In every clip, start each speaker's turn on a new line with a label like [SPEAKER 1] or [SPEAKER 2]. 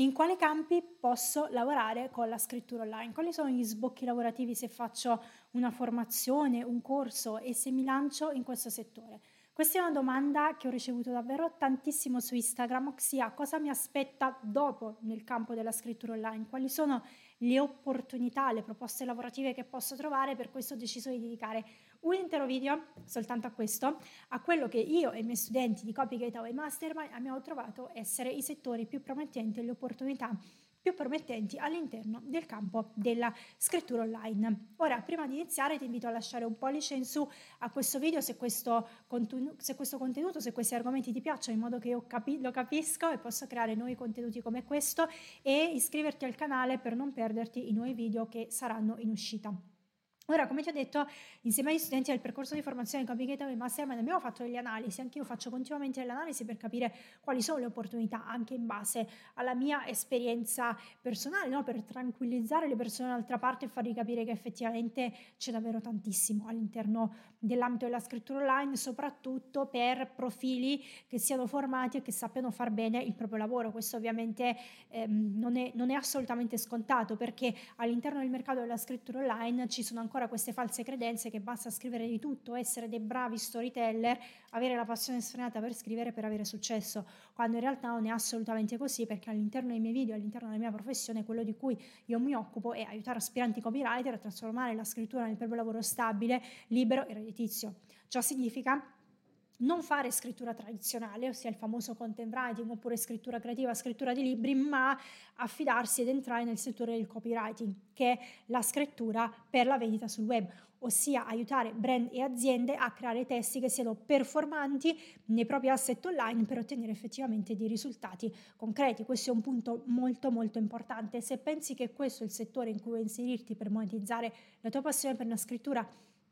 [SPEAKER 1] In quali campi posso lavorare con la scrittura online? Quali sono gli sbocchi lavorativi se faccio una formazione, un corso e se mi lancio in questo settore? Questa è una domanda che ho ricevuto davvero tantissimo su Instagram, ossia cosa mi aspetta dopo nel campo della scrittura online, quali sono le opportunità, le proposte lavorative che posso trovare. Per questo ho deciso di dedicare un intero video soltanto a questo, a quello che io e i miei studenti di Copy Gateway Mastermind abbiamo trovato essere i settori più promettenti e le opportunità più promettenti all'interno del campo della scrittura online. Ora, prima di iniziare, ti invito a lasciare un pollice in su a questo video se questo contenuto, se questi argomenti ti piacciono, in modo che io lo capisco e posso creare nuovi contenuti come questo, e iscriverti al canale per non perderti i nuovi video che saranno in uscita. Ora, come ti ho detto, insieme agli studenti del percorso di formazione Copy Gateway Mastermind abbiamo fatto delle analisi, anche io faccio continuamente delle analisi per capire quali sono le opportunità, anche in base alla mia esperienza personale, no? Per tranquillizzare le persone dall'altra parte e fargli capire che effettivamente c'è davvero tantissimo all'interno dell'ambito della scrittura online, soprattutto per profili che siano formati e che sappiano far bene il proprio lavoro. Questo ovviamente non è assolutamente scontato, perché all'interno del mercato della scrittura online ci sono ancora queste false credenze che basta scrivere di tutto, essere dei bravi storyteller, avere la passione sfrenata per scrivere per avere successo, quando in realtà non è assolutamente così, perché all'interno dei miei video, all'interno della mia professione, quello di cui io mi occupo è aiutare aspiranti copywriter a trasformare la scrittura nel proprio lavoro stabile, libero e redditizio. Ciò significa non fare scrittura tradizionale, ossia il famoso content writing oppure scrittura creativa, scrittura di libri, ma affidarsi ed entrare nel settore del copywriting, che è la scrittura per la vendita sul web, ossia aiutare brand e aziende a creare testi che siano performanti nei propri asset online per ottenere effettivamente dei risultati concreti. Questo è un punto molto molto importante. Se pensi che questo è il settore in cui vuoi inserirti per monetizzare la tua passione per la scrittura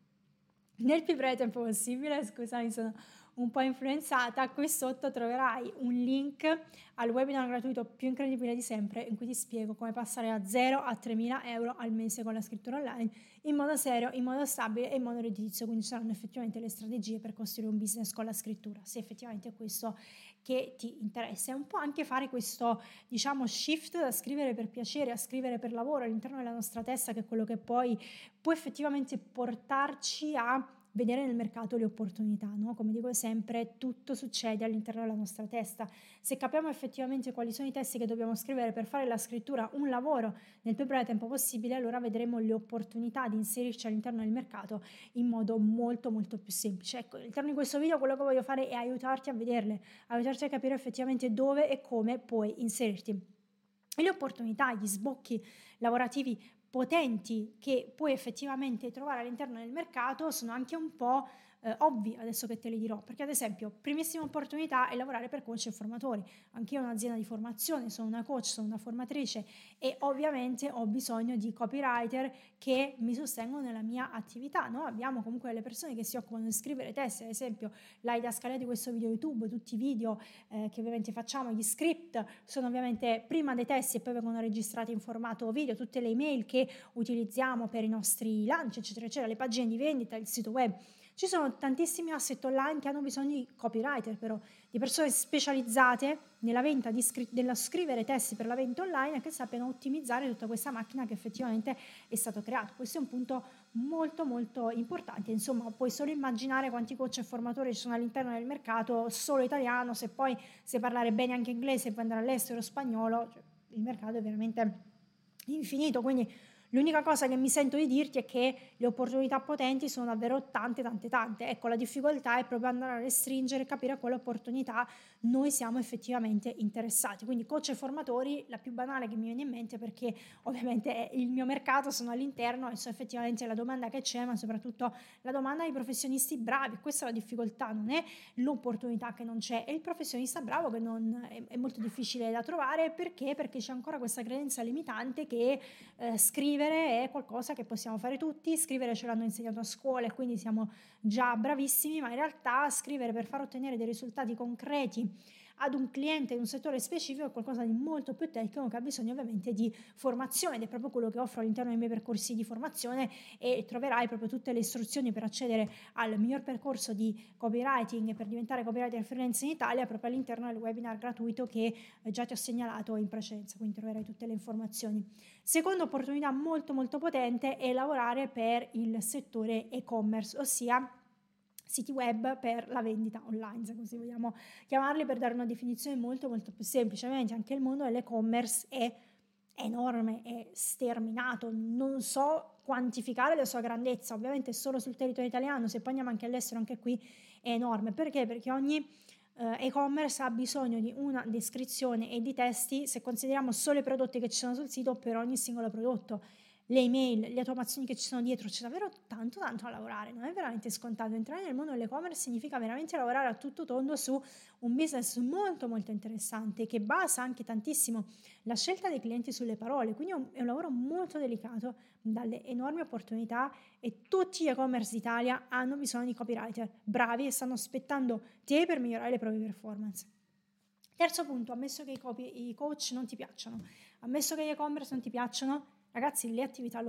[SPEAKER 1] nel più breve tempo possibile, scusami, sono un po' influenzata, qui sotto troverai un link al webinar gratuito più incredibile di sempre, in cui ti spiego come passare da 0 a 3.000 euro al mese con la scrittura online in modo serio, in modo stabile e in modo redditizio. Quindi saranno effettivamente le strategie per costruire un business con la scrittura, se effettivamente è questo che ti interessa. È un po' anche fare questo, diciamo, shift da scrivere per piacere a scrivere per lavoro all'interno della nostra testa, che è quello che poi può effettivamente portarci a vedere nel mercato le opportunità, no? Come dico sempre, tutto succede all'interno della nostra testa. Se capiamo effettivamente quali sono i testi che dobbiamo scrivere per fare la scrittura un lavoro nel più breve tempo possibile, allora vedremo le opportunità di inserirci all'interno del mercato in modo molto molto più semplice. Ecco, all'interno di questo video quello che voglio fare è aiutarti a vederle, aiutarti a capire effettivamente dove e come puoi inserirti. E le opportunità, gli sbocchi lavorativi potenti che puoi effettivamente trovare all'interno del mercato sono anche un po' ovvi, adesso che te li dirò, perché ad esempio primissima opportunità è lavorare per coach e formatori. Anch'io ho un'azienda di formazione, sono una coach, sono una formatrice e ovviamente ho bisogno di copywriter che mi sostengono nella mia attività, no? Abbiamo comunque delle persone che si occupano di scrivere testi, ad esempio la didascalia di questo video YouTube, tutti i video che ovviamente facciamo, gli script sono ovviamente prima dei testi e poi vengono registrati in formato video, tutte le email che utilizziamo per i nostri lanci eccetera eccetera, le pagine di vendita, il sito web. Ci sono tantissimi asset online che hanno bisogno di copywriter, però di persone specializzate nella venta nella scrivere testi per la vendita online e che sappiano ottimizzare tutta questa macchina che effettivamente è stato creato. Questo è un punto molto molto importante. Insomma, puoi solo immaginare quanti coach e formatori ci sono all'interno del mercato solo italiano, se poi sai parlare bene anche inglese e puoi andare all'estero, spagnolo, cioè, il mercato è veramente infinito. Quindi l'unica cosa che mi sento di dirti è che le opportunità potenti sono davvero tante, tante, tante. Ecco, la difficoltà è proprio andare a restringere e capire a quale opportunità noi siamo effettivamente interessati. Quindi coach e formatori, la più banale che mi viene in mente, perché ovviamente è il mio mercato, sono all'interno e so effettivamente la domanda che c'è, ma soprattutto la domanda di professionisti bravi. Questa è la difficoltà, non è l'opportunità che non c'è, è il professionista bravo che è molto difficile da trovare. Perché? Perché c'è ancora questa credenza limitante che scrivere è qualcosa che possiamo fare tutti, scrivere ce l'hanno insegnato a scuola e quindi siamo già bravissimi, ma in realtà scrivere per far ottenere dei risultati concreti ad un cliente in un settore specifico è qualcosa di molto più tecnico, che ha bisogno ovviamente di formazione, ed è proprio quello che offro all'interno dei miei percorsi di formazione, e troverai proprio tutte le istruzioni per accedere al miglior percorso di copywriting e per diventare copywriter freelance in Italia proprio all'interno del webinar gratuito che già ti ho segnalato in precedenza, quindi troverai tutte le informazioni. Seconda opportunità molto molto potente è lavorare per il settore e-commerce, ossia siti web per la vendita online, se così vogliamo chiamarli, per dare una definizione molto molto più semplice. Ovviamente anche il mondo dell'e-commerce è enorme, è sterminato, non so quantificare la sua grandezza, ovviamente solo sul territorio italiano, se poi andiamo anche all'estero, anche qui è enorme. Perché? Perché ogni e-commerce ha bisogno di una descrizione e di testi, se consideriamo solo i prodotti che ci sono sul sito, per ogni singolo prodotto. Le email, le automazioni che ci sono dietro, c'è davvero tanto da lavorare, non è veramente scontato. Entrare nel mondo dell'e-commerce significa veramente lavorare a tutto tondo su un business molto molto interessante, che basa anche tantissimo la scelta dei clienti sulle parole, quindi è un lavoro molto delicato, dalle enormi opportunità, e tutti gli e-commerce d'Italia hanno bisogno di copywriter bravi e stanno aspettando te per migliorare le proprie performance. Terzo punto, ammesso che i coach non ti piacciono, ammesso che gli e-commerce non ti piacciono, ragazzi, le attività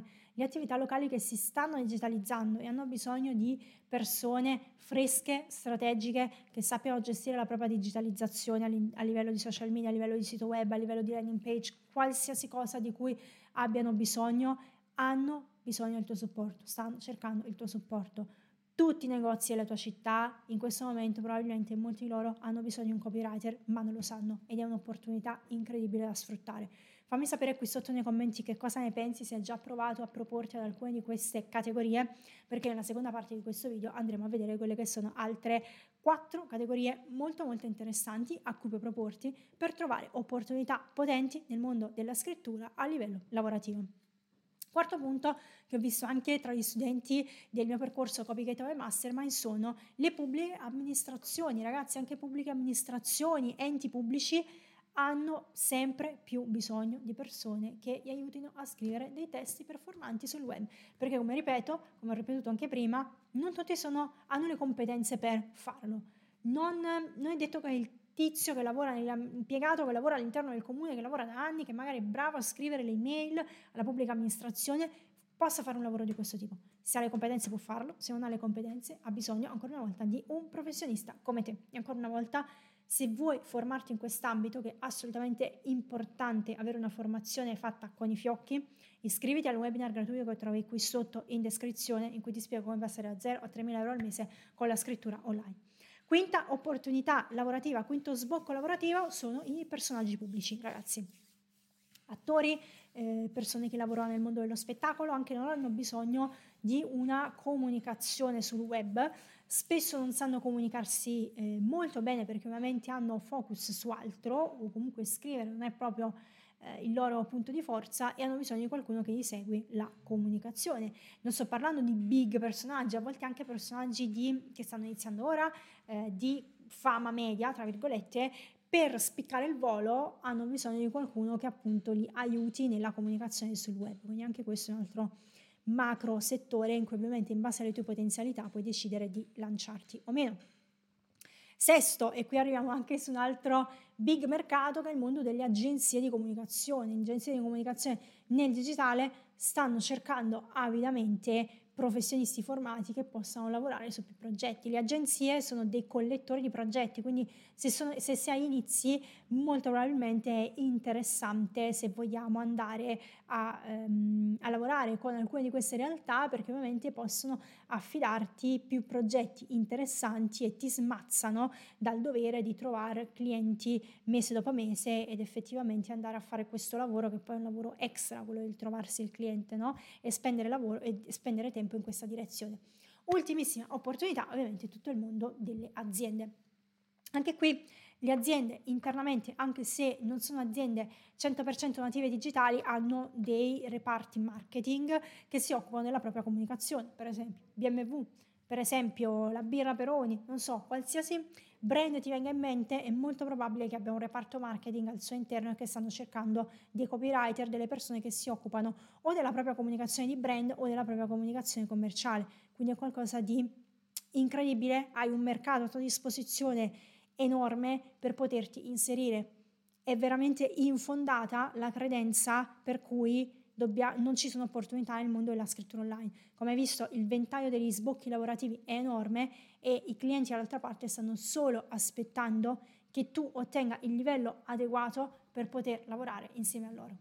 [SPEAKER 1] locali che si stanno digitalizzando e hanno bisogno di persone fresche, strategiche, che sappiano gestire la propria digitalizzazione a livello di social media, a livello di sito web, a livello di landing page, qualsiasi cosa di cui abbiano bisogno, hanno bisogno del tuo supporto, stanno cercando il tuo supporto. Tutti i negozi della tua città in questo momento, probabilmente molti di loro hanno bisogno di un copywriter, ma non lo sanno, ed è un'opportunità incredibile da sfruttare. Fammi sapere qui sotto nei commenti che cosa ne pensi, se hai già provato a proporti ad alcune di queste categorie, perché nella seconda parte di questo video andremo a vedere quelle che sono altre 4 categorie molto molto interessanti a cui puoi proporti per trovare opportunità potenti nel mondo della scrittura a livello lavorativo. Quarto punto, che ho visto anche tra gli studenti del mio percorso Copy Gateway Mastermind, sono le pubbliche amministrazioni. Ragazzi, anche pubbliche amministrazioni, enti pubblici hanno sempre più bisogno di persone che gli aiutino a scrivere dei testi performanti sul web, perché come ho ripetuto anche prima, non tutti hanno le competenze per farlo. Non è detto che il tizio che lavora, l'impiegato che lavora all'interno del comune, che lavora da anni, che magari è bravo a scrivere le email alla pubblica amministrazione, possa fare un lavoro di questo tipo. Se ha le competenze può farlo, se non ha le competenze ha bisogno ancora una volta di un professionista come te. E ancora una volta, se vuoi formarti in quest'ambito, che è assolutamente importante avere una formazione fatta con i fiocchi, iscriviti al webinar gratuito che trovi qui sotto in descrizione, in cui ti spiego come passare da 0 a 3.000 euro al mese con la scrittura online. Quinta opportunità lavorativa, quinto sbocco lavorativo sono i personaggi pubblici, ragazzi. Attori, persone che lavorano nel mondo dello spettacolo, anche loro hanno bisogno di una comunicazione sul web. Spesso non sanno comunicarsi molto bene, perché ovviamente hanno focus su altro, o comunque scrivere non è proprio il loro punto di forza, e hanno bisogno di qualcuno che gli segui la comunicazione. Non sto parlando di big personaggi, a volte anche personaggi che stanno iniziando ora, di fama media, tra virgolette. Per spiccare il volo hanno bisogno di qualcuno che appunto li aiuti nella comunicazione sul web. Quindi anche questo è un altro macro settore in cui ovviamente in base alle tue potenzialità puoi decidere di lanciarti o meno. Sesto, e qui arriviamo anche su un altro big mercato, che è il mondo delle agenzie di comunicazione. Le agenzie di comunicazione nel digitale stanno cercando avidamente professionisti formati che possano lavorare su più progetti. Le agenzie sono dei collettori di progetti, quindi se si ha inizi, molto probabilmente è interessante se vogliamo andare a lavorare con alcune di queste realtà, perché ovviamente possono affidarti più progetti interessanti e ti smazzano dal dovere di trovare clienti mese dopo mese ed effettivamente andare a fare questo lavoro, che poi è un lavoro extra, quello di trovarsi il cliente, no? E spendere tempo in questa direzione. Ultimissima opportunità, ovviamente tutto il mondo delle aziende. Anche qui le aziende internamente, anche se non sono aziende 100% native digitali, hanno dei reparti marketing che si occupano della propria comunicazione. Per esempio BMW, per esempio la birra Peroni, non so, qualsiasi brand ti venga in mente, è molto probabile che abbia un reparto marketing al suo interno e che stanno cercando dei copywriter, delle persone che si occupano o della propria comunicazione di brand o della propria comunicazione commerciale. Quindi è qualcosa di incredibile, hai un mercato a tua disposizione enorme per poterti inserire. È veramente infondata la credenza per cui non ci sono opportunità nel mondo della scrittura online. Come hai visto, il ventaglio degli sbocchi lavorativi è enorme e i clienti dall'altra parte stanno solo aspettando che tu ottenga il livello adeguato per poter lavorare insieme a loro.